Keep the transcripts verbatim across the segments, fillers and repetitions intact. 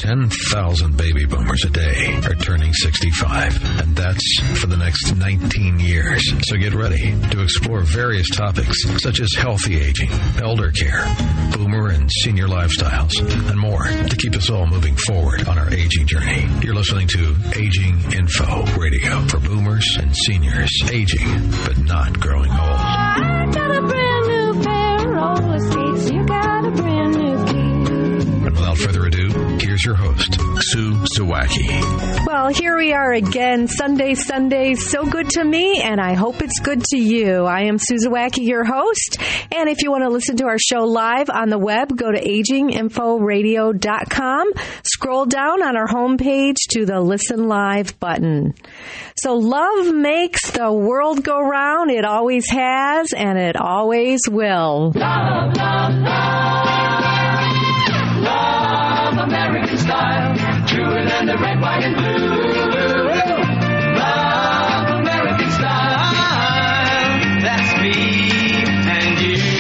ten thousand baby boomers a day are turning sixty-five, and that's for the next nineteen years. So get ready to explore various topics such as healthy aging, elder care, boomer and senior lifestyles, and more to keep us all moving forward on our aging journey. You're listening to Aging Info Radio for boomers and seniors, aging but not growing old. I got a brand new pair of roller skates. You got a brand new key. And without further ado, here's your host, Sue Zawacki. Well, here we are again. Sunday, Sunday, so good to me, and I hope it's good to you. I am Sue Zawacki, your host, and if you want to listen to our show live on the web, go to aging info radio dot com. Scroll down on our homepage to the Listen Live button. So love makes the world go round. It always has, and it always will. Love, love, love. Love American style. Truer than the red, white, and blue. Love American style. That's me and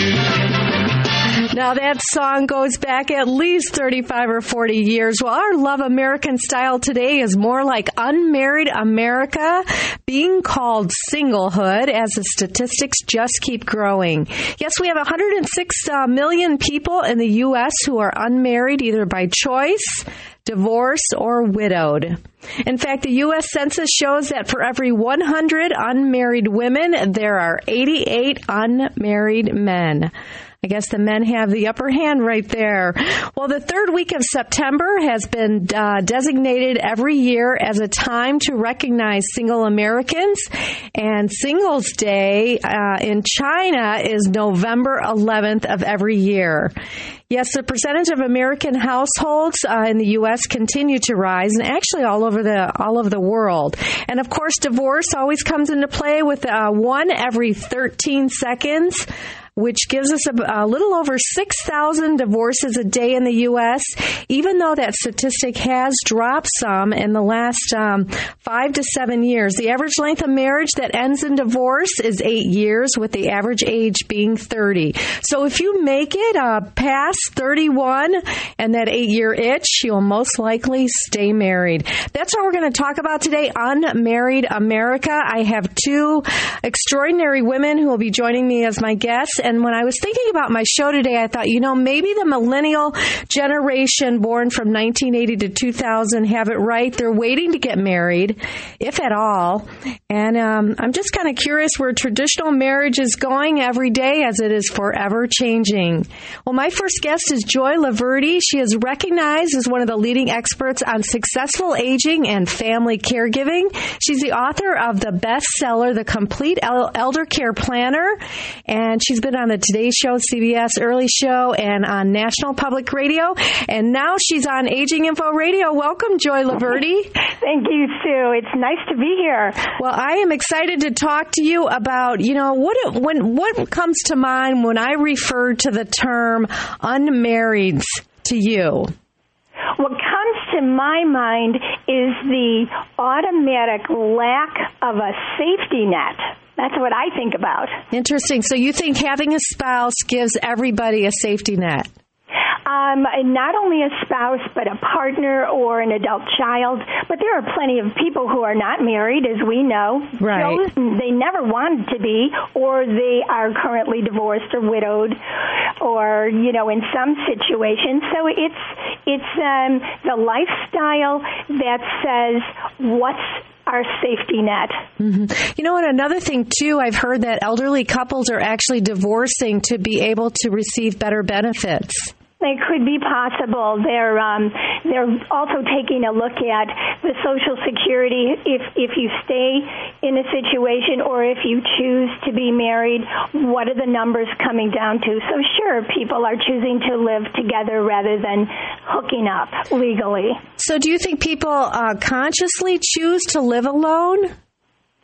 you. Now, that song goes back at least thirty-five or forty years. Well, our Love American Style today is more like unmarried America being called singlehood as the statistics just keep growing. Yes, we have one hundred six uh, million people in the U S who are unmarried either by choice, divorced, or widowed. In fact, the U S Census shows that for every one hundred unmarried women, there are eighty-eight unmarried men. I guess the men have the upper hand right there. Well, the third week of September has been uh, designated every year as a time to recognize single Americans. And Singles Day uh, in China is November eleventh of every year. Yes, the percentage of American households uh, in the U S continue to rise, and actually all over the all over the world. And of course, divorce always comes into play with uh, one every thirteen seconds, which gives us a, a little over six thousand divorces a day in the U S, even though that statistic has dropped some in the last um, five to seven years. The average length of marriage that ends in divorce is eight years, with the average age being thirty. So if you make it uh, past thirty-one and that eight-year itch, you'll most likely stay married. That's what we're going to talk about today, Unmarried America. I have two extraordinary women who will be joining me as my guests. And when I was thinking about my show today, I thought, you know, maybe the millennial generation born from nineteen eighty to two thousand have it right. They're waiting to get married, if at all. And um, I'm just kind of curious where traditional marriage is going every day, as it is forever changing. Well, my first guest is Joy Laverde. She is recognized as one of the leading experts on successful aging and family caregiving. She's the author of the bestseller, The Complete El- Elder Care Planner, and she's been on the Today Show, C B S Early Show, and on National Public Radio. And now she's on Aging Info Radio. Welcome, Joy Laverde. Thank you, Sue. It's nice to be here. Well, I am excited to talk to you about, you know, what when what comes to mind when I refer to the term unmarried to you? What comes to my mind is the automatic lack of a safety net. That's what I think about. Interesting. So you think having a spouse gives everybody a safety net? Um, not only a spouse, but a partner or an adult child. But there are plenty of people who are not married, as we know. Right. Chosen, they never wanted to be, or they are currently divorced or widowed, or, you know, in some situations. So it's, it's um, the lifestyle that says what's our safety net. Mm-hmm. You know what? Another thing, too, I've heard that elderly couples are actually divorcing to be able to receive better benefits. It could be possible. They're um, they're also taking a look at the Social Security. If if you stay in a situation or if you choose to be married, what are the numbers coming down to? So sure, people are choosing to live together rather than hooking up legally. So do you think people uh, consciously choose to live alone? Some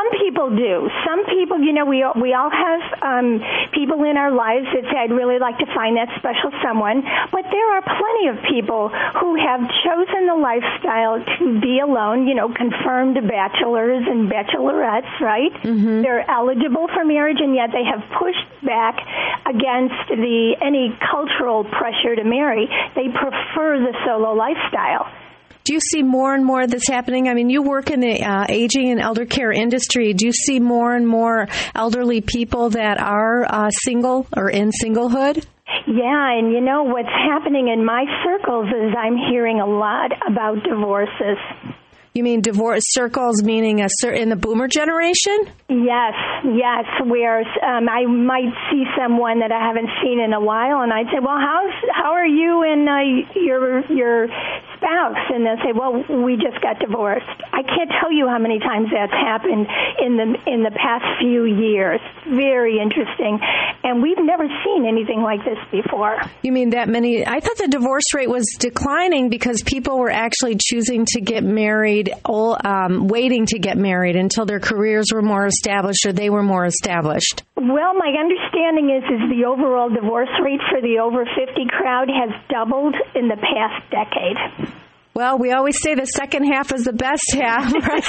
some people do. Some people, you know, we we all have um, people in our lives that say, I'd really like to find that special someone. But there are plenty of people who have chosen the lifestyle to be alone, you know, confirmed bachelors and bachelorettes, right? Mm-hmm. They're eligible for marriage, and yet they have pushed back against the any cultural pressure to marry. They prefer the solo lifestyle. Do you see more and more of this happening? I mean, you work in the uh, aging and elder care industry. Do you see more and more elderly people that are uh, single or in singlehood? Yeah, and you know, what's happening in my circles is I'm hearing a lot about divorces. You mean divorce circles, meaning a cer- in the boomer generation? Yes, yes. Where um, I might see someone that I haven't seen in a while, and I'd say, "Well, how's how are you and uh, your your spouse?" And they'll say, "Well, we just got divorced." I can't tell you how many times that's happened in the in the past few years. Very interesting, and we've never seen anything like this before. You mean that many? I thought the divorce rate was declining because people were actually choosing to get married. Um, waiting to get married until their careers were more established or they were more established. Well, my understanding is is the overall divorce rate for the over fifty crowd has doubled in the past decade. Well, we always say the second half is the best half, right?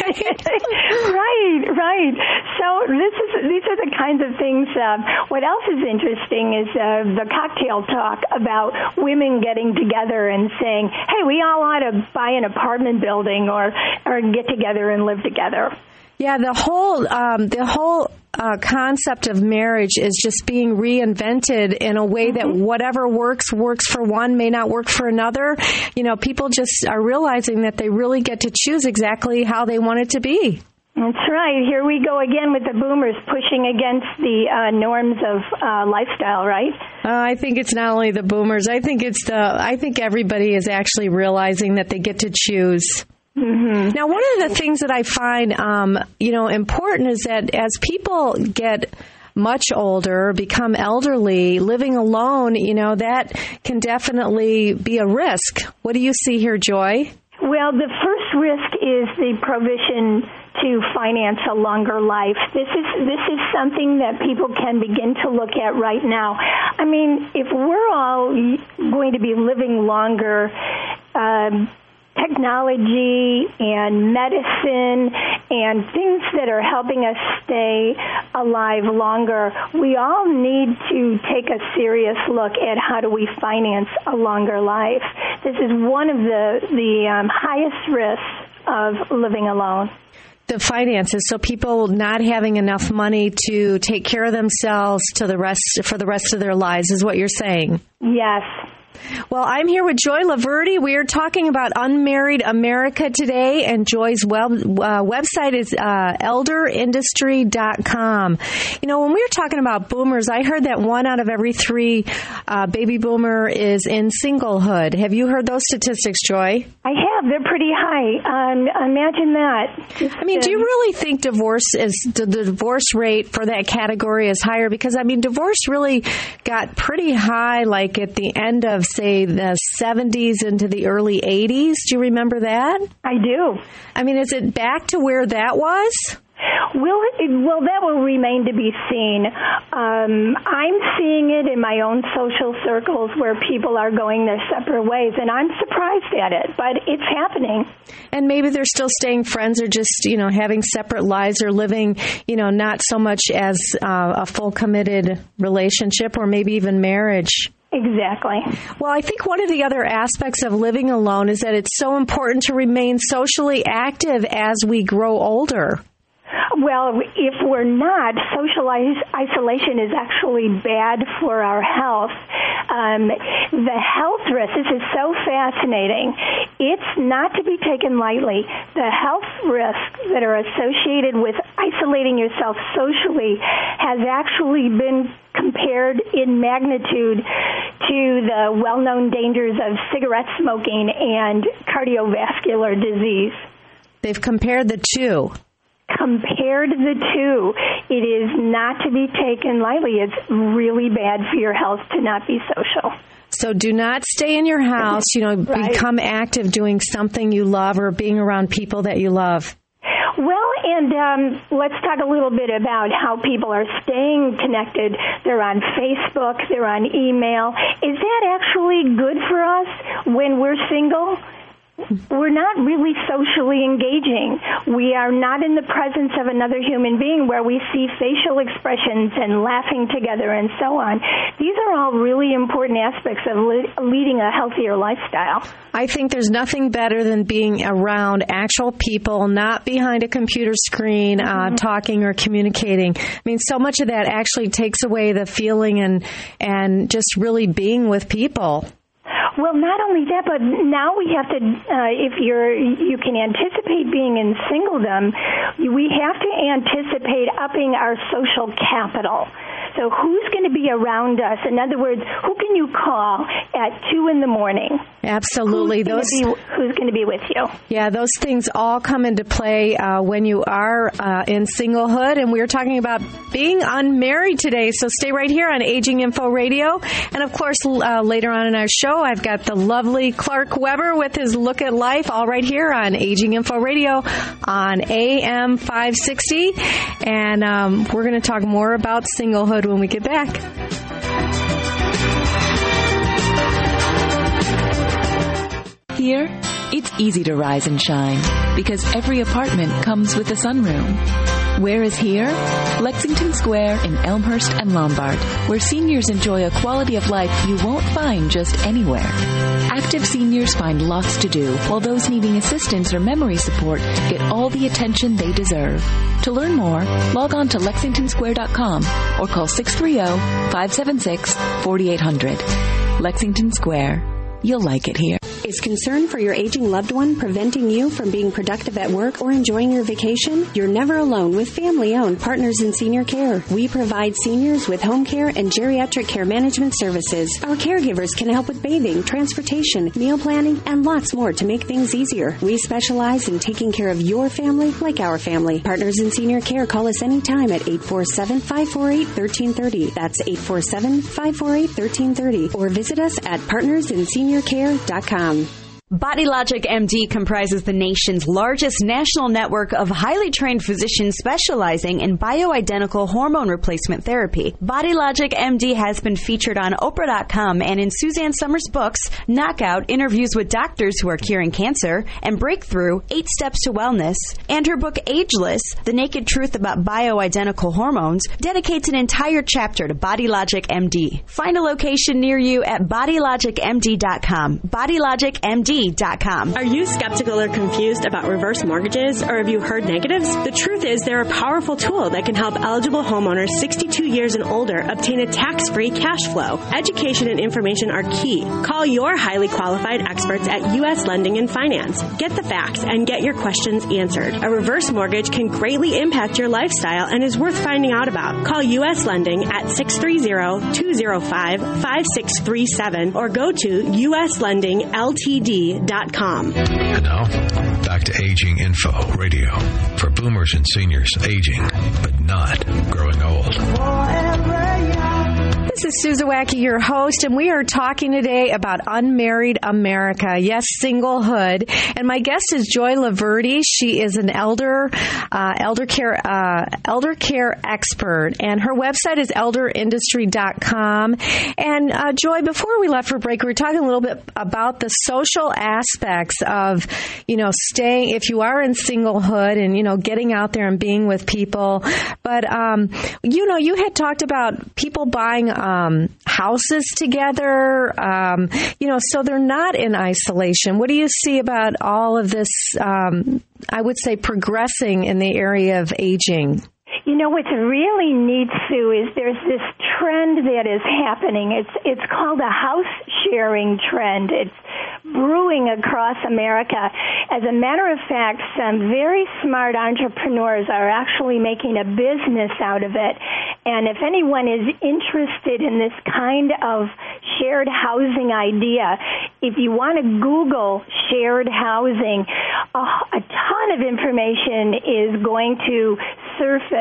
right, right. So this is these are the kinds of things. Uh, what else is interesting is uh, the cocktail talk about women getting together and saying, "Hey, we all ought to buy an apartment building or or get together and live together." Yeah, the whole um, the whole uh, concept of marriage is just being reinvented in a way that whatever works works for one may not work for another. You know, people just are realizing that they really get to choose exactly how they want it to be. That's right. Here we go again with the boomers pushing against the uh, norms of uh, lifestyle, right? Uh, I think it's not only the boomers. I think it's the. I think everybody is actually realizing that they get to choose. Mm-hmm. Now, one of the things that I find, um, you know, important is that as people get much older, become elderly, living alone, you know, that can definitely be a risk. What do you see here, Joy? Well, the first risk is the provision to finance a longer life. This is this is something that people can begin to look at right now. I mean, if we're all going to be living longer, um, technology and medicine and things that are helping us stay alive longer, we all need to take a serious look at how do we finance a longer life. This is one of the, the um, highest risks of living alone. The finances, so people not having enough money to take care of themselves to the rest for the rest of their lives is what you're saying. Yes. Well, I'm here with Joy Laverde. We are talking about Unmarried America today, and Joy's web, uh, website is uh, elder industry dot com. You know, when we were talking about boomers, I heard that one out of every three uh, baby boomer is in singlehood. Have you heard those statistics, Joy? I have. They're pretty high. Um, imagine that. Just, I mean, do you really think divorce is the, the divorce rate for that category is higher? Because, I mean, divorce really got pretty high, like at the end of, say, the seventies into the early eighties. Do you remember that? I do. I mean, is it back to where that was? Will it, well, that will remain to be seen. Um, I'm seeing it in my own social circles where people are going their separate ways, and I'm surprised at it, but it's happening. And maybe they're still staying friends or just, you know, having separate lives or living, you know, not so much as uh, a full committed relationship or maybe even marriage. Exactly. Well, I think one of the other aspects of living alone is that it's so important to remain socially active as we grow older. Well, if we're not, social isolation is actually bad for our health. Um, the health risk, this is so fascinating. It's not to be taken lightly. The health risks that are associated with isolating yourself socially has actually been compared in magnitude to the well-known dangers of cigarette smoking and cardiovascular disease. They've compared the two. Compared the two, it is not to be taken lightly. It's really bad for your health to not be social. So do not stay in your house, you know, right. Become active doing something you love or being around people that you love. Well, and And um, let's talk a little bit about how people are staying connected. They're on Facebook, they're on email. Is that actually good for us when we're single? We're not really socially engaging. We are not in the presence of another human being where we see facial expressions and laughing together and so on. These are all really important aspects of le- leading a healthier lifestyle. I think there's nothing better than being around actual people, not behind a computer screen, mm-hmm. uh, talking or communicating. I mean, so much of that actually takes away the feeling and and just really being with people. Well, not only that, but now we have to, uh, if you're, you can anticipate being in singledom, we have to anticipate upping our social capital. So who's going to be around us? In other words, who can you call at two in the morning? Absolutely. Who's those going to be, who's going to be with you? Yeah, those things all come into play uh, when you are uh, in singlehood. And we were talking about being unmarried today. So stay right here on Aging Info Radio. And of course, uh, later on in our show, I've got the lovely Clark Weber with his Look at Life, all right here on Aging Info Radio on A M five sixty. And um, we're going to talk more about singlehood when we get back. Here, it's easy to rise and shine because every apartment comes with a sunroom. Where is here? Lexington Square in Elmhurst and Lombard, where seniors enjoy a quality of life you won't find just anywhere. Active seniors find lots to do, while those needing assistance or memory support get all the attention they deserve. To learn more, log on to lexington square dot com or call six three zero, five seven six, four eight zero zero. Lexington Square. You'll like it here. Is concern for your aging loved one preventing you from being productive at work or enjoying your vacation? You're never alone with family-owned Partners in Senior Care. We provide seniors with home care and geriatric care management services. Our caregivers can help with bathing, transportation, meal planning, and lots more to make things easier. We specialize in taking care of your family like our family. Partners in Senior Care. Call us anytime at eight four seven, five four eight, one three three zero. That's eight four seven, five four eight, one three three zero. Or visit us at partners in senior care dot com. BodyLogic M D comprises the nation's largest national network of highly trained physicians specializing in bioidentical hormone replacement therapy. BodyLogic M D has been featured on Oprah dot com and in Suzanne Summers' books, Knockout, Interviews with Doctors Who Are Curing Cancer, and Breakthrough, Eight Steps to Wellness, and her book Ageless, The Naked Truth About Bioidentical Hormones, dedicates an entire chapter to BodyLogic M D. Find a location near you at body logic m d dot com. BodyLogic M D dot com. Are you skeptical or confused about reverse mortgages, or have you heard negatives? The truth is they're a powerful tool that can help eligible homeowners sixty-two years and older obtain a tax-free cash flow. Education and information are key. Call your highly qualified experts at U S Lending and Finance. Get the facts and get your questions answered. A reverse mortgage can greatly impact your lifestyle and is worth finding out about. Call U S Lending at six three zero, two zero five, five six three seven or go to U S Lending L T D dot com. And now, back to Aging Info Radio for boomers and seniors aging, but not growing old. This is Susan Wacky, your host, and we are talking today about unmarried America. Yes, singlehood. And my guest is Joy Laverde. She is an elder, uh, elder care, uh, elder care expert, and her website is elder industry dot com. And uh, Joy, before we left for break, we were talking a little bit about the social aspects of, you know, staying if you are in singlehood and you know getting out there and being with people. But um, you know, you had talked about people buying Um, houses together, um, you know, so they're not in isolation. What do you see about all of this, um, I would say, progressing in the area of aging? You know, what's really neat, Sue, is there's this trend that is happening. It's it's called a house sharing trend. It's brewing across America. As a matter of fact, some very smart entrepreneurs are actually making a business out of it. And if anyone is interested in this kind of shared housing idea, if you want to Google shared housing, a, a ton of information is going to surface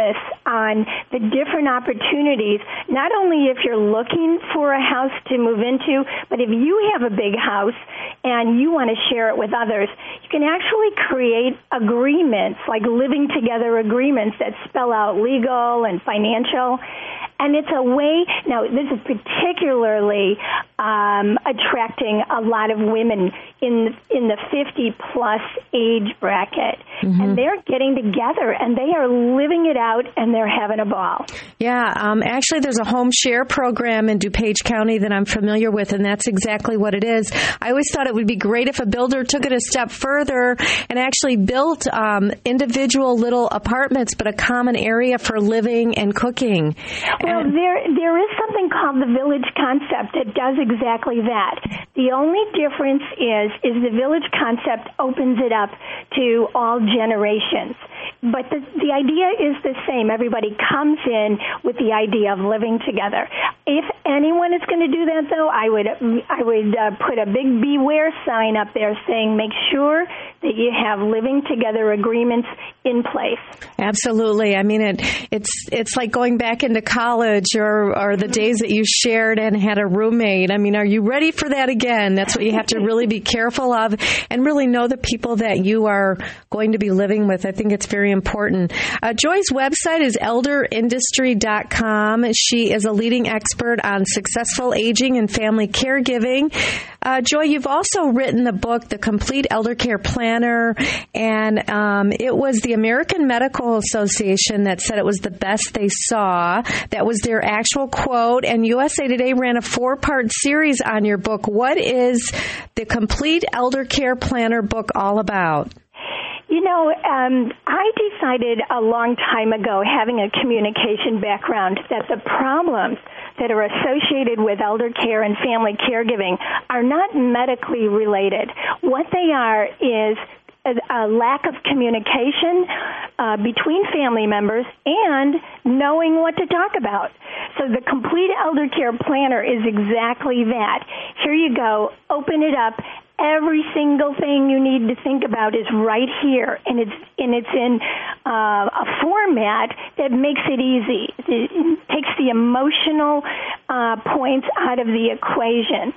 on the different opportunities, not only if you're looking for a house to move into, but if you have a big house and you want to share it with others, you can actually create agreements, like living together agreements that spell out legal and financial. And it's a way, now this is particularly um, attracting a lot of women in in the fifty plus age bracket. Mm-hmm. And they're getting together and they are living it out and they're having a ball. Yeah, um, actually there's a home share program in DuPage County that I'm familiar with, and that's exactly what it is. I always thought it would be great if a builder took it a step further and actually built um, individual little apartments, but a common area for living and cooking. Well, there there is something called the village concept that does exactly that. The only difference is is the village concept opens it up to all generations. But the, the idea is the same. Everybody comes in with the idea of living together. If anyone is going to do that, though, I would I would uh, put a big beware sign up there saying, make sure that you have living together agreements in place. Absolutely. I mean, it it's it's like going back into college or, or the days that you shared and had a roommate. I mean, are you ready for that again? That's what you have to really be careful of and really know the people that you are going to be living with. I think it's very important. Uh, Joy's website is elder industry dot com. She is a leading expert on successful aging and family caregiving. Uh, Joy, you've also written the book, The Complete Elder Care Planner, and um, it was the American Medical Association that said it was the best they saw. That was their actual quote, and U S A Today ran a four-part series on your book. What is the Complete Elder Care Planner book all about? You know, um, I decided a long time ago, having a communication background, that the problems that are associated with elder care and family caregiving are not medically related. What they are is a, a lack of communication uh, between family members and knowing what to talk about. So the Complete Elder Care Planner is exactly that. Here you go. Open it up. Every single thing you need to think about is right here, and it's and it's in uh, a format that makes it easy. It, it takes the emotional uh, points out of the equation.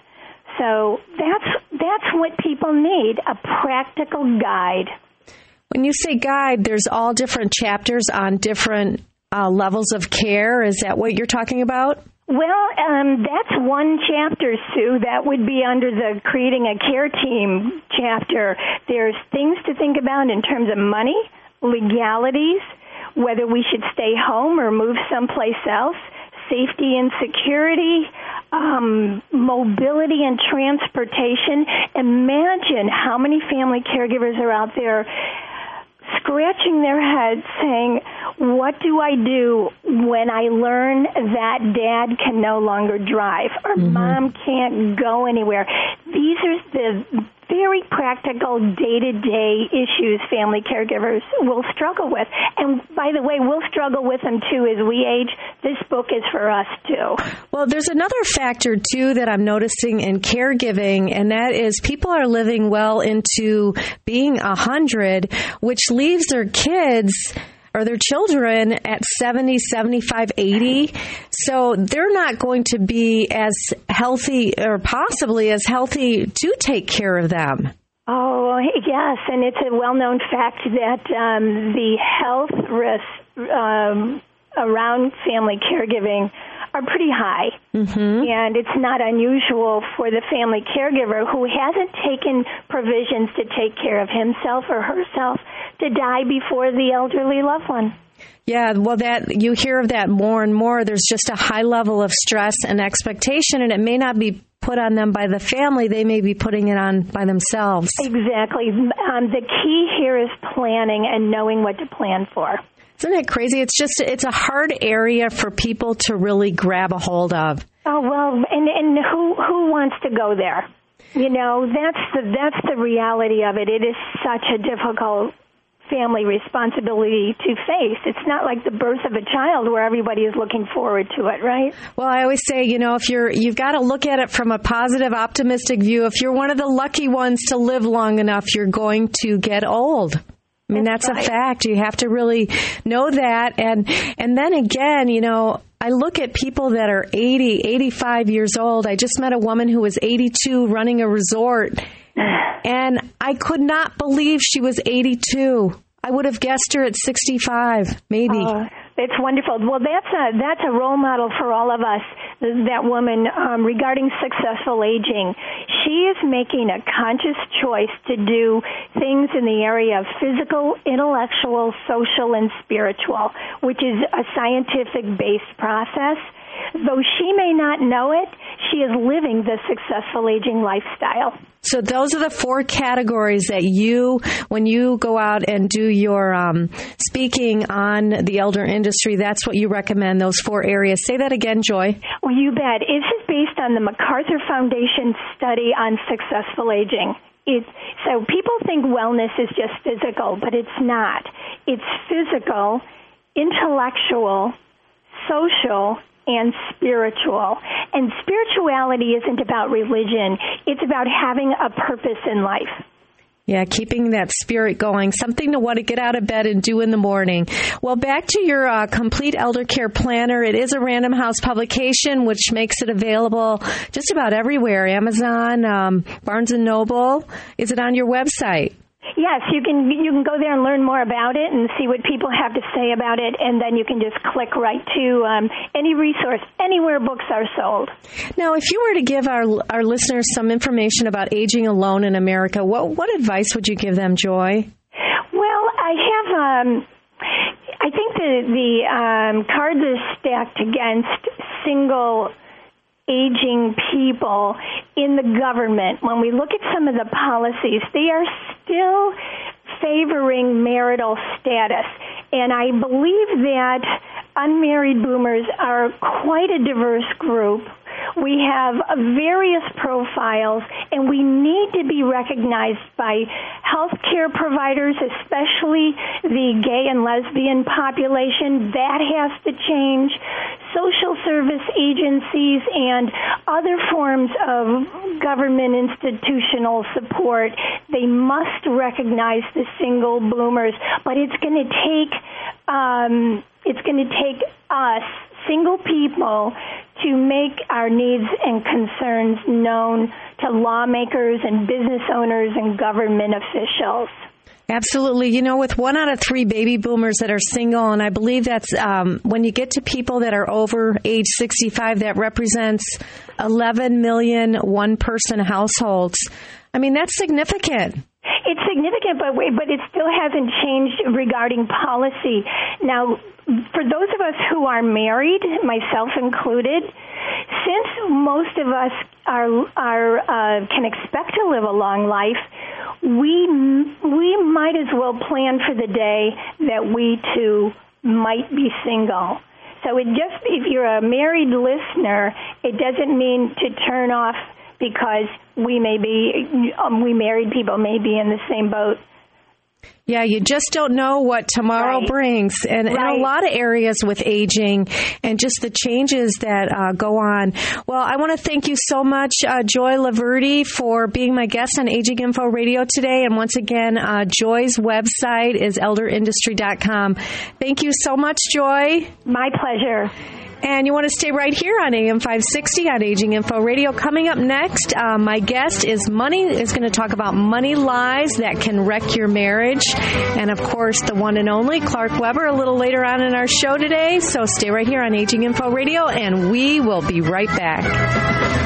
So that's that's what people need, a practical guide. When you say guide, there's all different chapters on different uh, levels of care. Is that what you're talking about? Well, um, that's one chapter, Sue. That would be under the Creating a Care Team chapter. There's things to think about in terms of money, legalities, whether we should stay home or move someplace else, safety and security, um, mobility and transportation. Imagine how many family caregivers are out there scratching their heads saying, what do I do when I learn that dad can no longer drive or mm-hmm. mom can't go anywhere? These are the very practical day-to-day issues family caregivers will struggle with. And by the way, we'll struggle with them too as we age. This book is for us too. Well, there's another factor too that I'm noticing in caregiving, and that is people are living well into being one hundred, which leaves their kids or their children at seventy, seventy-five, eighty. So they're not going to be as healthy or possibly as healthy to take care of them. Oh, yes, and it's a well-known fact that um, the health risks um, around family caregiving are pretty high. Mm-hmm. And it's not unusual for the family caregiver who hasn't taken provisions to take care of himself or herself to die before the elderly loved one. Yeah, well, that you hear of that more and more. There's just a high level of stress and expectation, and it may not be put on them by the family. They may be putting it on by themselves. Exactly. Um, the key here is planning and knowing what to plan for. Isn't it crazy? It's just, it's a hard area for people to really grab a hold of. Oh, well, and, and who who wants to go there? You know, that's the that's the reality of it. It is such a difficult family responsibility to face. It's not like the birth of a child where everybody is looking forward to it, right? Well, I always say, you know, if you're, you've got to look at it from a positive, optimistic view. If you're one of the lucky ones to live long enough, you're going to get old. I mean, that's, that's right. a fact. You have to really know that. And, and then again, you know, I look at people that are eighty, eighty-five years old. I just met a woman who was eighty-two running a resort, and I could not believe she was eighty-two. I would have guessed her at sixty-five, maybe. Uh, it's wonderful. Well, that's a that's a role model for all of us. That woman, um, regarding successful aging, she is making a conscious choice to do things in the area of physical, intellectual, social, and spiritual, which is a scientific-based process. Though she may not know it, she is living the successful aging lifestyle. So those are the four categories that you, when you go out and do your um, speaking on the elder industry, that's what you recommend, those four areas. Say that again, Joy. Well, you bet. This is based on the MacArthur Foundation study on successful aging. It, so people think wellness is just physical, but it's not. It's physical, intellectual, social, and spiritual. And spirituality isn't about religion. It's about having a purpose in life. Yeah, keeping that spirit going, something to want to get out of bed and do in the morning. Well, back to your uh, complete elder care planner. It is a Random House publication, which makes it available just about everywhere. Amazon, um, Barnes and Noble. Is it on your website? Yes, you can you can go there and learn more about it and see what people have to say about it, and then you can just click right to um, any resource, anywhere books are sold. Now, if you were to give our our listeners some information about aging alone in America, what what advice would you give them, Joy? Well, I have, um, I think the, the um, cards are stacked against single aging people in the government. When we look at some of the policies, they are still favoring marital status. And I believe that unmarried boomers are quite a diverse group. We have various profiles, and we need to be recognized by healthcare providers, especially the gay and lesbian population. That has to change. Social service agencies and other forms of government institutional support, they must recognize the single boomers. But it's going to take um, it's going to take us, single people, to make our needs and concerns known to lawmakers and business owners and government officials. Absolutely. You know, with one out of three baby boomers that are single, and I believe that's um, when you get to people that are over age sixty-five, that represents eleven million one-person households. I mean, that's significant. It's significant, but but it still hasn't changed regarding policy. Now, for those of us who are married, myself included, since most of us are are uh, can expect to live a long life, we we might as well plan for the day that we too might be single. So it just, if you're a married listener, it doesn't mean to turn off because we may be, um, we married people may be in the same boat. Yeah, you just don't know what tomorrow right. brings. And in right. a lot of areas with aging and just the changes that uh, go on. Well, I want to thank you so much, uh, Joy Laverde, for being my guest on Aging Info Radio today. And once again, uh, Joy's website is elder industry dot com. Thank you so much, Joy. My pleasure. And you want to stay right here on A M five sixty on Aging Info Radio. Coming up next, uh, my guest is money is going to talk about money lies that can wreck your marriage. And, of course, the one and only Clark Weber a little later on in our show today. So stay right here on Aging Info Radio, and we will be right back.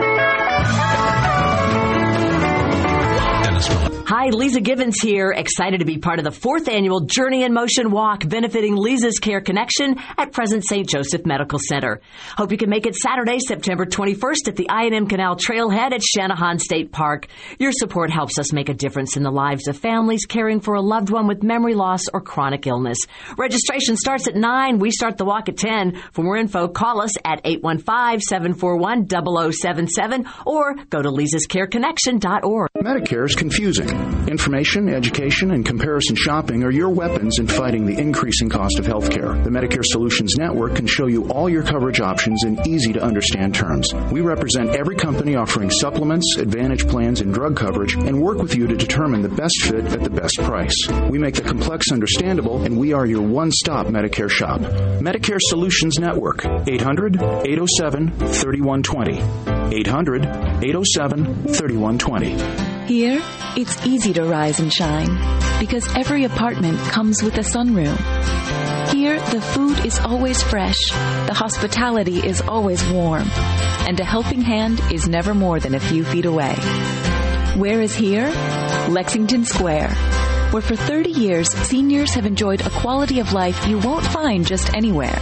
Hi, Lisa Givens here, excited to be part of the fourth annual Journey in Motion Walk benefiting Lisa's Care Connection at Present Saint Joseph Medical Center. Hope you can make it Saturday, September twenty-first at the I and M Canal Trailhead at Channahon State Park. Your support helps us make a difference in the lives of families caring for a loved one with memory loss or chronic illness. Registration starts at nine. We start the walk at ten. For more info, call us at eight one five, seven four one, zero zero seven seven or go to lisas care connection dot org. Medicare is confusing. Information, education, and comparison shopping are your weapons in fighting the increasing cost of health care. The Medicare Solutions Network can show you all your coverage options in easy-to-understand terms. We represent every company offering supplements, advantage plans, and drug coverage, and work with you to determine the best fit at the best price. We make the complex understandable, and we are your one-stop Medicare shop. Medicare Solutions Network, eight hundred, eight oh seven, three one two oh. eight hundred, eight oh seven, three one two oh. Here, it's easy to rise and shine because every apartment comes with a sunroom. Here, the food is always fresh, the hospitality is always warm, and a helping hand is never more than a few feet away. Where is here? Lexington Square, where for thirty years, seniors have enjoyed a quality of life you won't find just anywhere.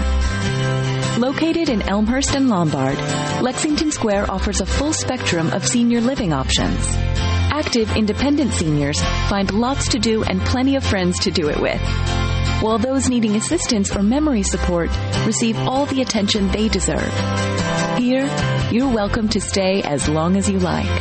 Located in Elmhurst and Lombard, Lexington Square offers a full spectrum of senior living options. Active, independent seniors find lots to do and plenty of friends to do it with, while those needing assistance or memory support receive all the attention they deserve. Here, you're welcome to stay as long as you like.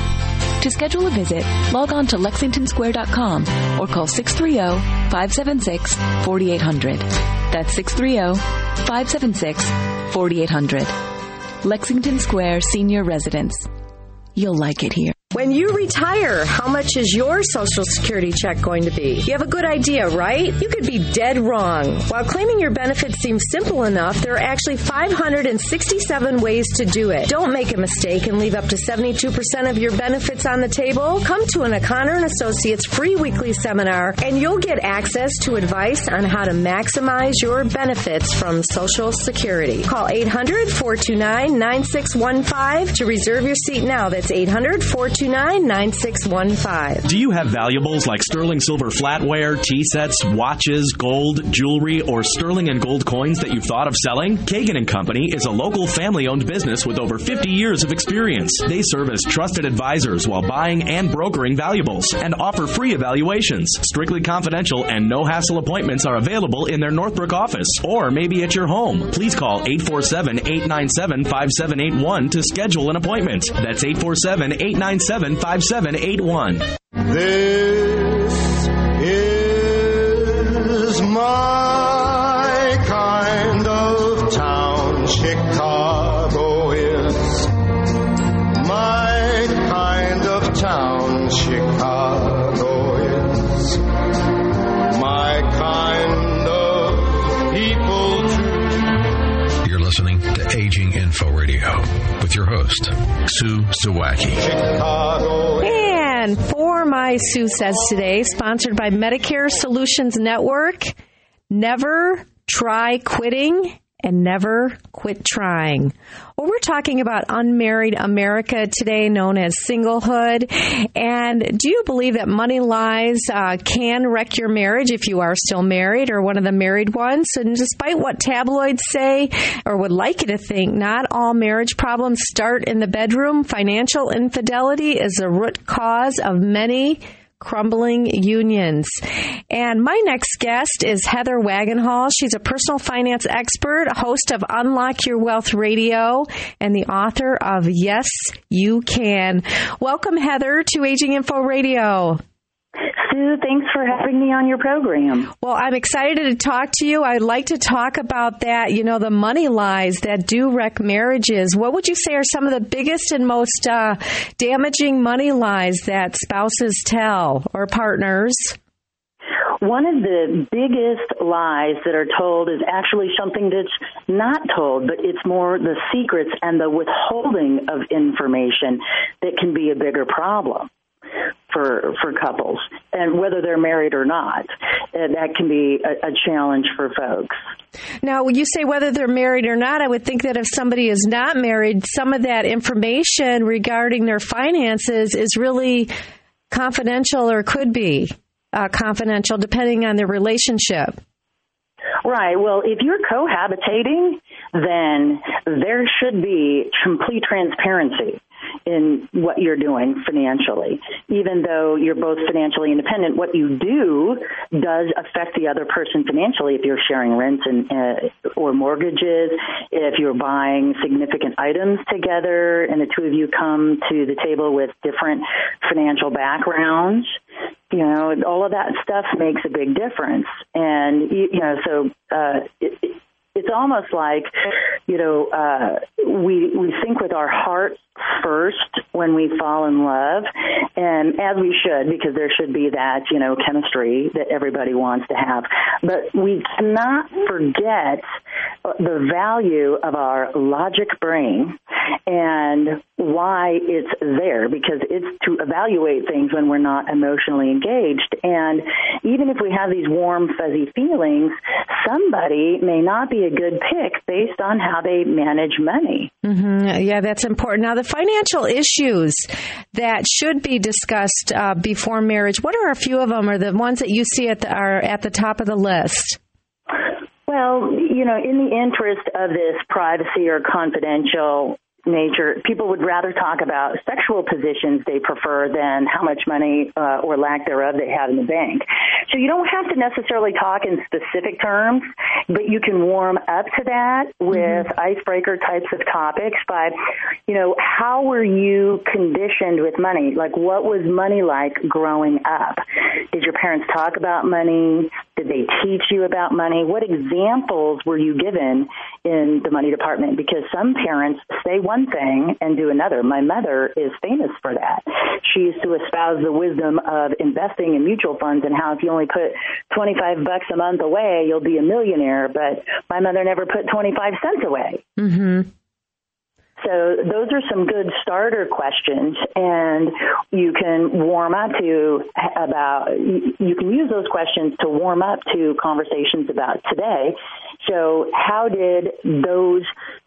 To schedule a visit, log on to lexington square dot com or call six three zero, five seven six, four eight zero zero. That's six three zero, five seven six, four eight zero zero. Lexington Square Senior Residence. You'll like it here. When you retire, how much is your Social Security check going to be? You have a good idea, right? You could be dead wrong. While claiming your benefits seems simple enough, there are actually five hundred sixty-seven ways to do it. Don't make a mistake and leave up to seventy-two percent of your benefits on the table. Come to an O'Connor and Associates free weekly seminar, and you'll get access to advice on how to maximize your benefits from Social Security. Call eight hundred, four two nine, nine six one five to reserve your seat now. That's eight hundred, four two nine, nine six one five. Do you have valuables like sterling silver flatware, tea sets, watches, gold, jewelry, or sterling and gold coins that you've thought of selling? Kagan and Company is a local family-owned business with over fifty years of experience. They serve as trusted advisors while buying and brokering valuables and offer free evaluations. Strictly confidential and no-hassle appointments are available in their Northbrook office or maybe at your home. Please call eight four seven, eight nine seven, five seven eight one to schedule an appointment. That's eight four seven, eight nine seven, five seven eight one. This is my kind of town. Chicago is my kind of town. Chicago is my kind of people too. You're listening to Aging Info Radio with your host, Sue Sawacki. And for my Sue Says Today, sponsored by Medicare Solutions Network, never try quitting and never quit trying. Well, we're talking about unmarried America today, known as singlehood. And do you believe that money lies uh, can wreck your marriage if you are still married or one of the married ones? And despite what tabloids say or would like you to think, not all marriage problems start in the bedroom. Financial infidelity is the root cause of many crumbling unions. And my next guest is Heather Wagenhall. She's a personal finance expert, host of Unlock Your Wealth Radio, and the author of Yes, You Can. Welcome, Heather, to Aging Info Radio. Sue, thanks for having me on your program. Well, I'm excited to talk to you. I'd like to talk about that, you know, the money lies that do wreck marriages. What would you say are some of the biggest and most uh, damaging money lies that spouses tell or partners? One of the biggest lies that are told is actually something that's not told, but it's more the secrets and the withholding of information that can be a bigger problem for for couples, and whether they're married or not, uh, that can be a, a challenge for folks. Now, when you say whether they're married or not, I would think that if somebody is not married, some of that information regarding their finances is really confidential or could be uh, confidential depending on their relationship. Right. Well, if you're cohabitating, then there should be complete transparency in what you're doing financially. Even though you're both financially independent, what you do does affect the other person financially. If you're sharing rents and uh, or mortgages, if you're buying significant items together, and the two of you come to the table with different financial backgrounds, you know, all of that stuff makes a big difference. And, you, you know, so uh, it, it, it's almost like, you know, uh, we we think with our heart first when we fall in love, and as we should, because there should be that, you know, chemistry that everybody wants to have. But we cannot forget the value of our logic brain and why it's there, because it's to evaluate things when we're not emotionally engaged. And even if we have these warm, fuzzy feelings, somebody may not be a good pick based on how they manage money. Mm-hmm. Yeah, that's important. Now, the financial issues that should be discussed uh, before marriage, what are a few of them, or the ones that you see at the, are at the top of the list? Well, you know, in the interest of this privacy or confidential nature, people would rather talk about sexual positions they prefer than how much money uh, or lack thereof they have in the bank. So you don't have to necessarily talk in specific terms, but you can warm up to that with mm-hmm. icebreaker types of topics by, you know, how were you conditioned with money? Like, what was money like growing up? Did your parents talk about money? Did they teach you about money? What examples were you given in the money department? Because some parents say one thing and do another. My mother is famous for that. She used to espouse the wisdom of investing in mutual funds and how if you only put twenty-five bucks a month away, you'll be a millionaire. But my mother never put twenty-five cents away. Mm-hmm. So those are some good starter questions, and you can warm up to about, you can use those questions to warm up to conversations about today. So how did those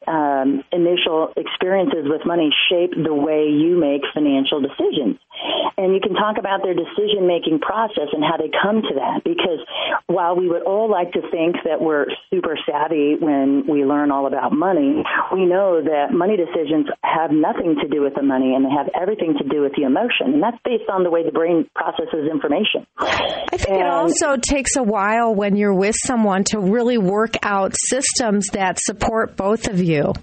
um, initial experiences with money shape the way you make financial decisions? And you can talk about their decision-making process and how they come to that, because while we would all like to think that we're super savvy when we learn all about money, we know that money decisions have nothing to do with the money, and they have everything to do with the emotion. And that's based on the way the brain processes information. I think and, it also takes a while when you're with someone to really work out systems that support both of you.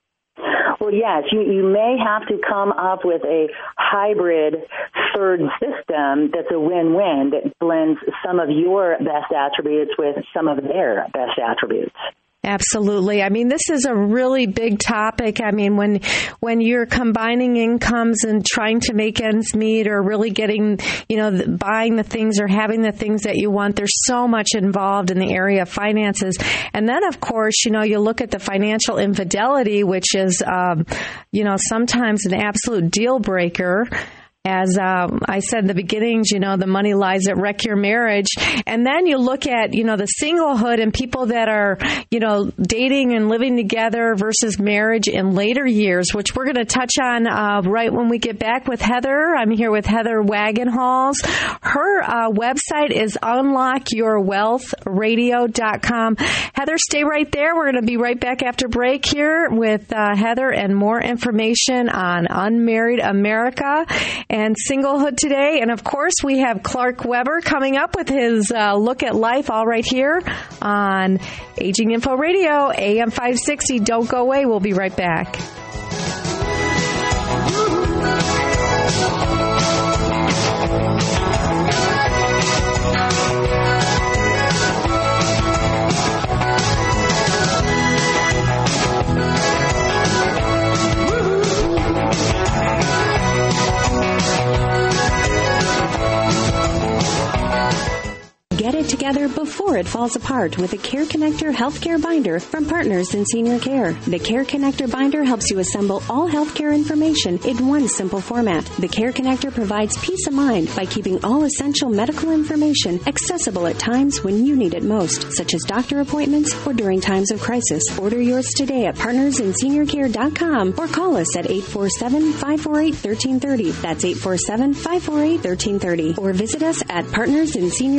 Well, yes, you, you may have to come up with a hybrid third system that's a win-win that blends some of your best attributes with some of their best attributes. Absolutely. I mean, this is a really big topic. I mean, when when you're combining incomes and trying to make ends meet, or really getting, you know, buying the things or having the things that you want, there's so much involved in the area of finances. And then, of course, you know, you look at the financial infidelity, which is, um, you know, sometimes an absolute deal breaker. As um, I said in the beginnings, you know, the money lies that wreck your marriage. And then you look at, you know, the singlehood and people that are, you know, dating and living together versus marriage in later years, which we're going to touch on uh, right when we get back with Heather. I'm here with Heather Wagenhals. Her uh, website is unlock your wealth radio dot com. Heather, stay right there. We're going to be right back after break here with uh, Heather and more information on Unmarried America and singlehood today. And of course, we have Clark Weber coming up with his uh, look at life, all right here on Aging Info Radio, A M five sixty. Don't go away. We'll be right back. Get it together before it falls apart with a Care Connector healthcare binder from Partners in Senior Care. The Care Connector binder helps you assemble all healthcare information in one simple format. The Care Connector provides peace of mind by keeping all essential medical information accessible at times when you need it most, such as doctor appointments or during times of crisis. Order yours today at partners in senior care dot com or call us at eight four seven, five four eight, one three three zero. That's eight four seven, five four eight, one three three zero. Or visit us at partners in senior care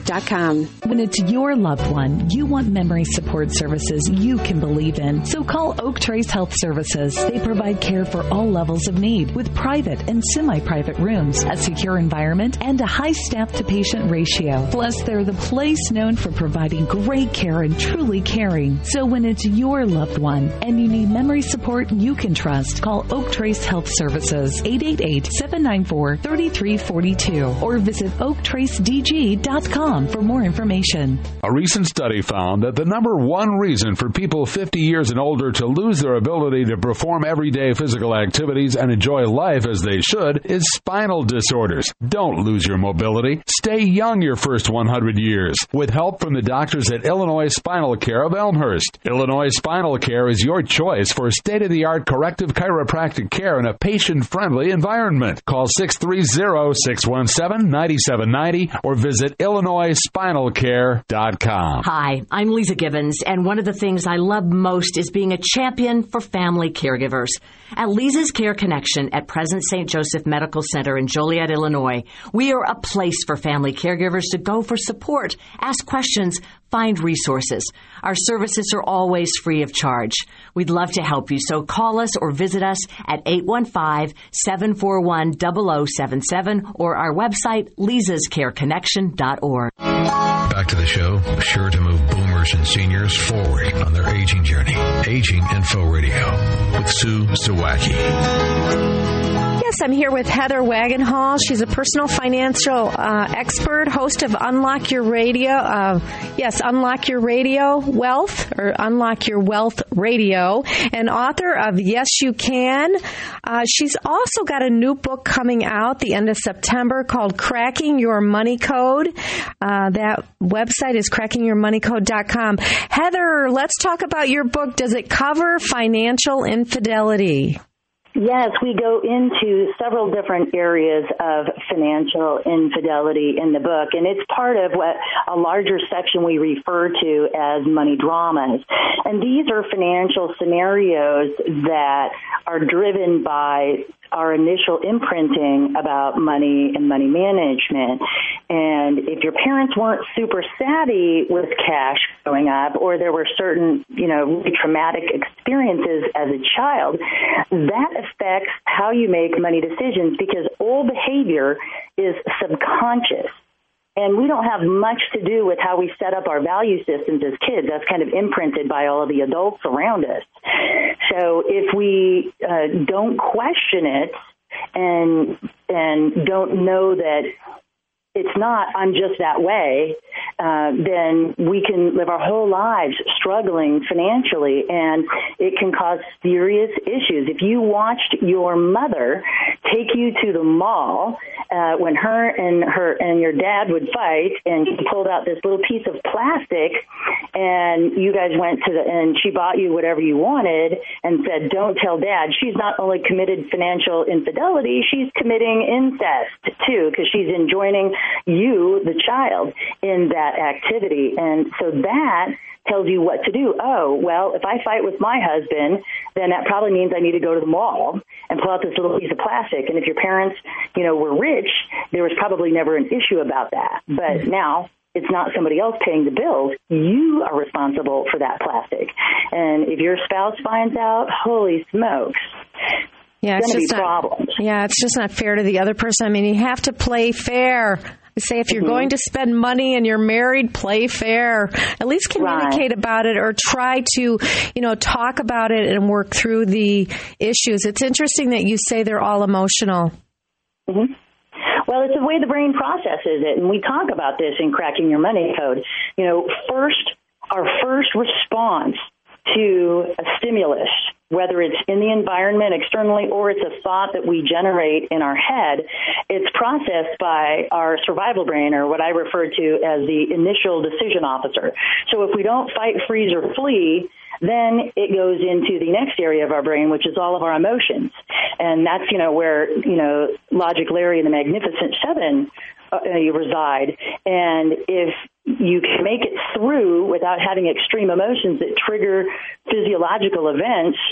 dot com. When it's your loved one, you want memory support services you can believe in. So call Oak Trace Health Services. They provide care for all levels of need with private and semi-private rooms, a secure environment, and a high staff-to-patient ratio. Plus, they're the place known for providing great care and truly caring. So when it's your loved one and you need memory support you can trust, call Oak Trace Health Services, eight eight eight, seven nine four, three three four two, or visit oak trace d g dot com for more information. A recent study found that the number one reason for people fifty years and older to lose their ability to perform everyday physical activities and enjoy life as they should is spinal disorders. Don't lose your mobility. Stay young your first one hundred years with help from the doctors at Illinois Spinal Care of Elmhurst. Illinois Spinal Care is your choice for state-of-the-art corrective chiropractic care in a patient-friendly environment. Call six three zero, six one seven, nine seven nine zero or visit illinois spinal care dot com. Hi, I'm Lisa Gibbons, and one of the things I love most is being a champion for family caregivers. At Lisa's Care Connection at Present Saint Joseph Medical Center in Joliet, Illinois, we are a place for family caregivers to go for support, ask questions, find resources. Our services are always free of charge. We'd love to help you, so call us or visit us at eight one five, seven four one, zero zero seven seven or our website, lisas care connection dot org. Back to the show, sure to move boomers and seniors forward on their aging journey. Aging Info Radio with Sue Zawacki. Yes, I'm here with Heather Wagenhall. She's a personal financial uh, expert, host of Unlock Your Radio. Uh, yes, Unlock Your Radio Wealth, or Unlock Your Wealth Radio, and author of Yes, You Can. Uh, she's also got a new book coming out the end of September called Cracking Your Money Code. Uh, that website is cracking your money code dot com. Heather, let's talk about your book. Does it cover financial infidelity? Yes, we go into several different areas of financial infidelity in the book, and it's part of what a larger section we refer to as money dramas. And these are financial scenarios that are driven by our initial imprinting about money and money management. And if your parents weren't super savvy with cash growing up, or there were certain, you know, really traumatic experiences as a child, that affects how you make money decisions, because all behavior is subconscious. And we don't have much to do with how we set up our value systems as kids. That's kind of imprinted by all of the adults around us. So if we uh, don't question it and and don't know that it's not, I'm just that way, uh, then we can live our whole lives struggling financially, and it can cause serious issues. If you watched your mother take you to the mall uh, when her and her and your dad would fight, and she pulled out this little piece of plastic, and you guys went to the, and she bought you whatever you wanted and said, don't tell dad, she's not only committed financial infidelity, she's committing incest too, because she's enjoining you, the child, in that activity. And so that tells you what to do. Oh, well, if I fight with my husband, then that probably means I need to go to the mall and pull out this little piece of plastic. And if your parents, you know, were rich, there was probably never an issue about that. But now it's not somebody else paying the bills. You are responsible for that plastic. And if your spouse finds out, holy smokes. Yeah, it's just not, yeah, it's just not fair to the other person. I mean, you have to play fair. I say if you're mm-hmm. going to spend money and you're married, play fair. At least communicate right. about it, or try to, you know, talk about it and work through the issues. It's interesting that you say they're all emotional. Mm-hmm. Well, it's the way the brain processes it, and we talk about this in Cracking Your Money Code. You know, first, our first response to a stimulus, whether it's in the environment externally or it's a thought that we generate in our head, it's processed by our survival brain, or what I refer to as the initial decision officer. So if we don't fight, freeze, or flee, then it goes into the next area of our brain, which is all of our emotions. And that's, you know, where, you know, Logic Larry and the Magnificent Seven uh, reside. And if you can make it through without having extreme emotions that trigger physiological events,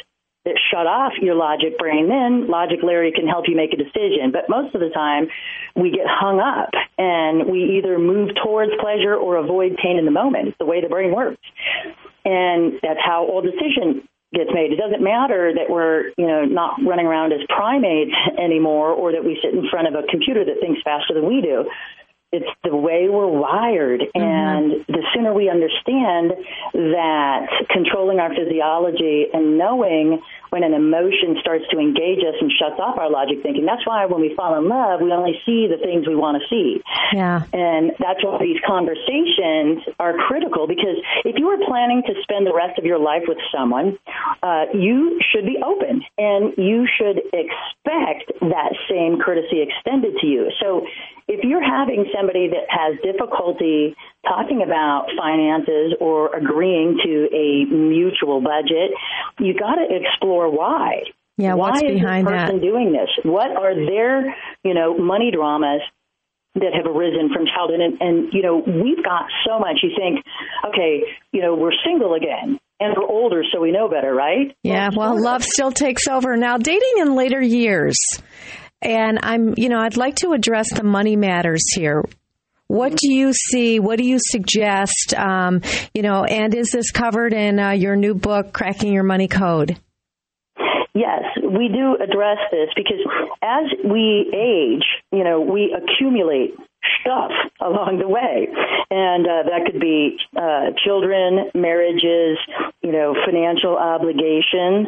that shut off your logic brain, then Logic Larry can help you make a decision. But most of the time, we get hung up, and we either move towards pleasure or avoid pain in the moment. It's the way the brain works. And that's how all decision gets made. It doesn't matter that we're, you know, not running around as primates anymore, or that we sit in front of a computer that thinks faster than we do. It's the way we're wired, mm-hmm. and the sooner we understand that controlling our physiology and knowing when an emotion starts to engage us and shuts off our logic thinking, that's why when we fall in love, we only see the things we want to see. Yeah. And that's why these conversations are critical, because if you are planning to spend the rest of your life with someone, uh, you should be open, and you should expect that same courtesy extended to you. So if you're having somebody that has difficulty talking about finances or agreeing to a mutual budget, you got to explore why. Yeah, why what's is behind this person that? doing this? What are their, you know, money dramas that have arisen from childhood? And, and, you know, we've got so much. You think, okay, you know, we're single again. And we're older, so we know better, right? Yeah, well, love still takes over. Now, dating in later years. And I'm, you know, I'd like to address the money matters here. What do you see? What do you suggest? Um, you know, and is this covered in uh, your new book, Cracking Your Money Code? Yes, we do address this because as we age, you know, we accumulate stuff along the way. And uh, that could be uh, children, marriages, you know, financial obligations.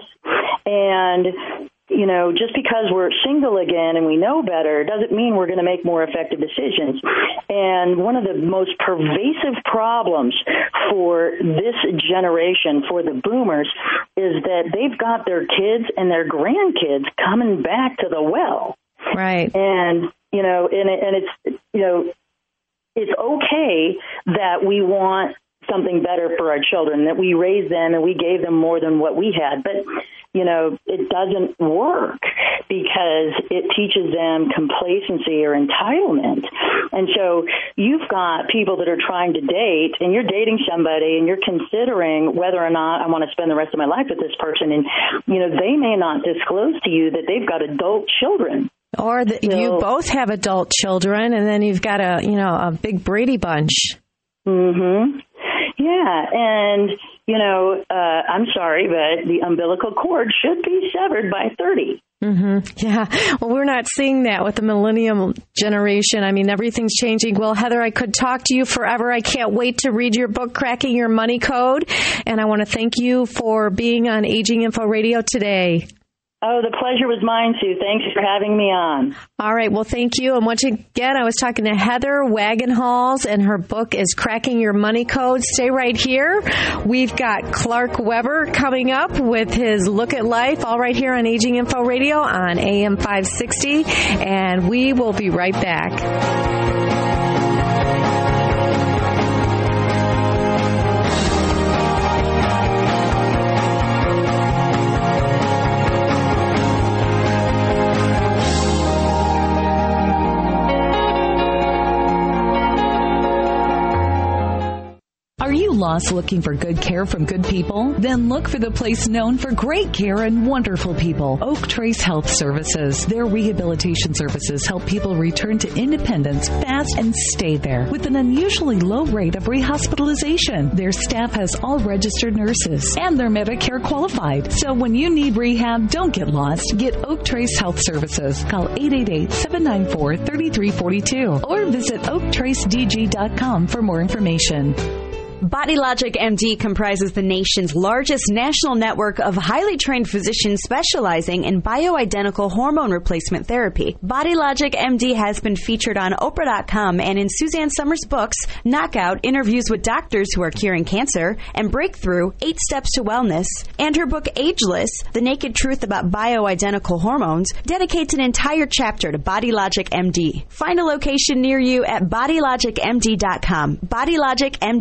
And you know, just because we're single again and we know better doesn't mean we're going to make more effective decisions. And one of the most pervasive problems for this generation, for the boomers, is that they've got their kids and their grandkids coming back to the well. Right. And, you know, and, it, and it's, you know, it's okay that we want something better for our children, that we raised them and we gave them more than what we had. But, you know, it doesn't work because it teaches them complacency or entitlement. And so you've got people that are trying to date, and you're dating somebody and you're considering whether or not I want to spend the rest of my life with this person. And, you know, they may not disclose to you that they've got adult children. Or that so, you both have adult children, and then you've got a, you know, a big Brady Bunch. Mm-hmm. Yeah, and, you know, uh, I'm sorry, but the umbilical cord should be severed by thirty. Mm-hmm. Yeah. Well, we're not seeing that with the millennium generation. I mean, everything's changing. Well, Heather, I could talk to you forever. I can't wait to read your book, Cracking Your Money Code. And I want to thank you for being on Aging Info Radio today. Oh, the pleasure was mine, Sue. Thanks for having me on. All right. Well, thank you. And once again, I was talking to Heather Wagenhals, and her book is Cracking Your Money Code. Stay right here. We've got Clark Weber coming up with his Look at Life, all right here on Aging Info Radio on A M five sixty. And we will be right back. Are you lost looking for good care from good people? Then look for the place known for great care and wonderful people, Oak Trace Health Services. Their rehabilitation services help people return to independence fast and stay there with an unusually low rate of rehospitalization. Their staff has all registered nurses and they're Medicare qualified. So when you need rehab, don't get lost. Get Oak Trace Health Services. Call eight eight eight, seven nine four, three three four two or visit oak trace d g dot com for more information. BodyLogic M D comprises the nation's largest national network of highly trained physicians specializing in bioidentical hormone replacement therapy. BodyLogic M D has been featured on Oprah dot com and in Suzanne Summers' books, Knockout, Interviews with Doctors Who Are Curing Cancer, and Breakthrough, Eight Steps to Wellness, and her book, Ageless, The Naked Truth About Bioidentical Hormones, dedicates an entire chapter to BodyLogic M D. Find a location near you at body logic m d dot com, body logic m d dot com.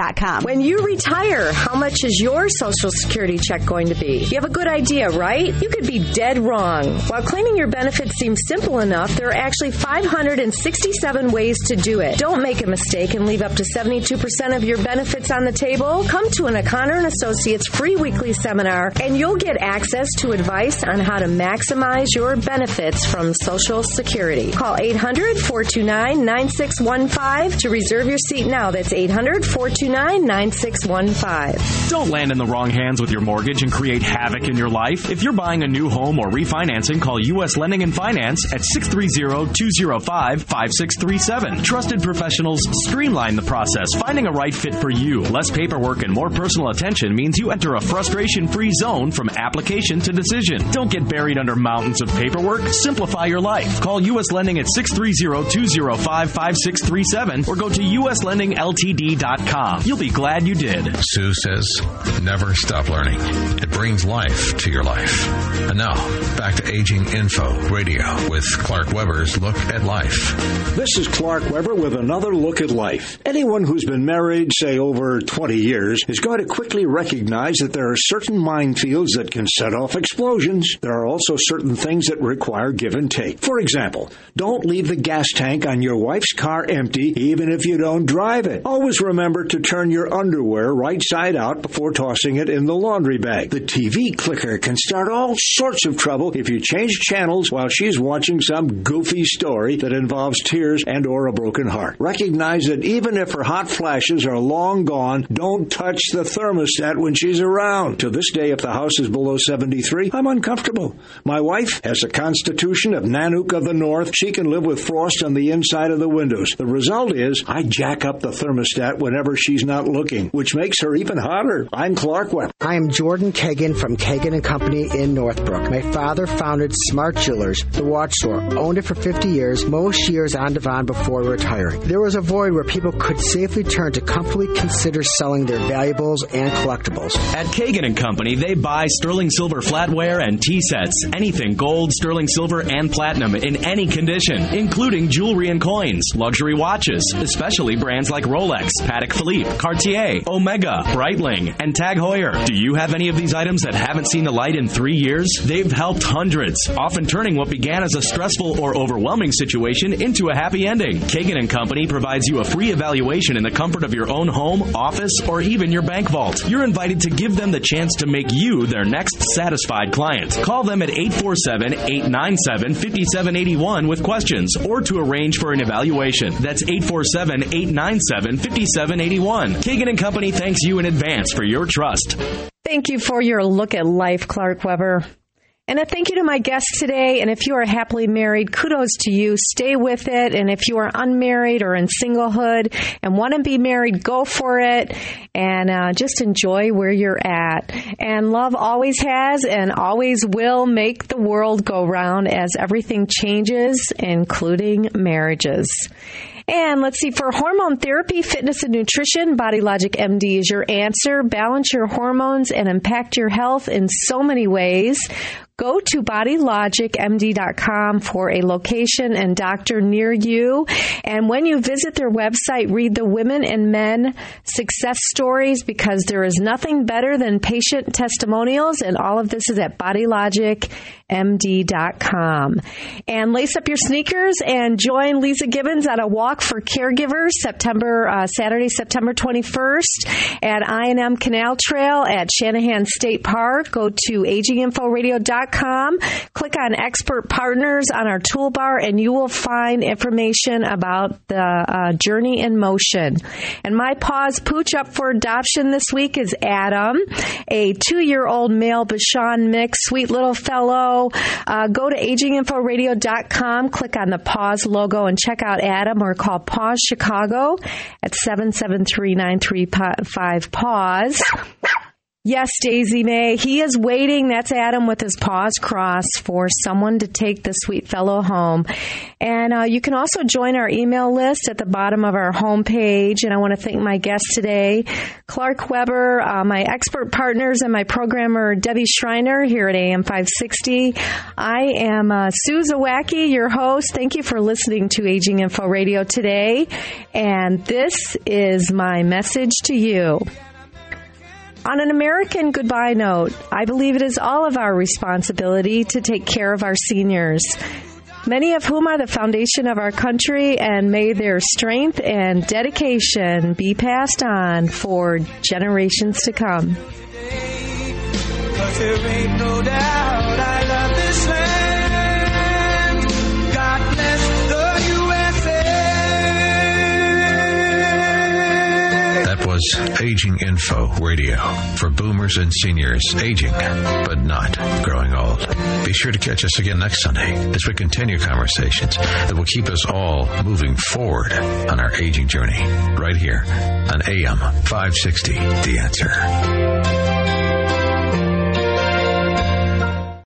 dot com. When you retire, how much is your Social Security check going to be? You have a good idea, right? You could be dead wrong. While claiming your benefits seems simple enough, there are actually five hundred sixty-seven ways to do it. Don't make a mistake and leave up to seventy-two percent of your benefits on the table. Come to an O'Connor and Associates free weekly seminar, and you'll get access to advice on how to maximize your benefits from Social Security. Call eight hundred, four two nine, nine six one five to reserve your seat now. That's eight hundred, four two nine, nine six one five. Don't land in the wrong hands with your mortgage and create havoc in your life. If you're buying a new home or refinancing, call U S Lending and Finance at six three zero, two zero five, five six three seven. Trusted professionals streamline the process, finding a right fit for you. Less paperwork and more personal attention means you enter a frustration-free zone from application to decision. Don't get buried under mountains of paperwork. Simplify your life. Call U S Lending at six three zero, two zero five, five six three seven or go to U S lending L T D dot com. You'll be glad you did. Sue says, never stop learning. It brings life to your life. And now, back to Aging Info Radio with Clark Weber's Look at Life. This is Clark Weber with another look at life. Anyone who's been married, say, over twenty years, is going to quickly recognize that there are certain minefields that can set off explosions. There are also certain things that require give and take. For example, don't leave the gas tank on your wife's car empty, even if you don't drive it. Always remember to turn your underwear right side out before tossing it in the laundry bag. The T V clicker can start all sorts of trouble if you change channels while she's watching some goofy story that involves tears and or a broken heart. Recognize that even if her hot flashes are long gone, don't touch the thermostat when she's around. To this day, if the house is below seventy-three, I'm uncomfortable. My wife has a constitution of Nanook of the North. She can live with frost on the inside of the windows. The result is I jack up the thermostat whenever she's not looking, which makes her even hotter. I'm Clark Webb. I am Jordan Kagan from Kagan and Company in Northbrook. My father founded Smart Jewelers, the watch store, owned it for fifty years, most years on Devon before retiring. There was a void where people could safely turn to comfortably consider selling their valuables and collectibles. At Kagan and Company, they buy sterling silver flatware and tea sets, anything gold, sterling silver, and platinum in any condition, including jewelry and coins, luxury watches, especially brands like Rolex, Patek Philippe, Cartier, Omega, Breitling, and Tag Heuer. Do you have any of these items that haven't seen the light in three years? They've helped hundreds, often turning what began as a stressful or overwhelming situation into a happy ending. Kagan and Company provides you a free evaluation in the comfort of your own home, office, or even your bank vault. You're invited to give them the chance to make you their next satisfied client. Call them at eight four seven, eight nine seven, five seven eight one with questions or to arrange for an evaluation. That's eight four seven, eight nine seven, five seven eight one. Kagan and Company thanks you in advance for your trust. Thank you for your look at life, Clark Weber. And a thank you to my guest today. And if you are happily married, kudos to you. Stay with it. And if you are unmarried or in singlehood and want to be married, go for it. And uh, just enjoy where you're at. And love always has and always will make the world go round as everything changes, including marriages. And let's see, for hormone therapy, fitness, and nutrition, Body Logic M D is your answer. Balance your hormones and impact your health in so many ways. Go to body logic M D dot com for a location and doctor near you. And when you visit their website, read the women and men success stories, because there is nothing better than patient testimonials. And all of this is at body logic M D dot com. And lace up your sneakers and join Lisa Gibbons on a walk for caregivers September uh, Saturday, September twenty-first at I and M Canal Trail at Shanahan State Park. Go to aging info radio dot com. Click on Expert Partners on our toolbar, and you will find information about the uh, Journey in Motion. And my Paws Pooch up for adoption this week is Adam, a two-year-old male Bichon mix, sweet little fellow. Uh, go to aging info radio dot com, click on the Paws logo, and check out Adam, or call Paws Chicago at seven seven three, nine three five, Paws. Yes, Daisy May. He is waiting. That's Adam with his paws crossed for someone to take the sweet fellow home. And uh, you can also join our email list at the bottom of our homepage. And I want to thank my guest today, Clark Weber, uh, my expert partners, and my programmer, Debbie Schreiner, here at A M five sixty. I am uh, Sue Zawacki, your host. Thank you for listening to Aging Info Radio today. And this is my message to you. On an American goodbye note, I believe it is all of our responsibility to take care of our seniors, many of whom are the foundation of our country, and may their strength and dedication be passed on for generations to come. 'Cause there ain't no doubt I love this land. God bless the U S A. That was Aging Info Radio for boomers and seniors aging, but not growing old. Be sure to catch us again next Sunday as we continue conversations that will keep us all moving forward on our aging journey right here on A M five sixty, The Answer.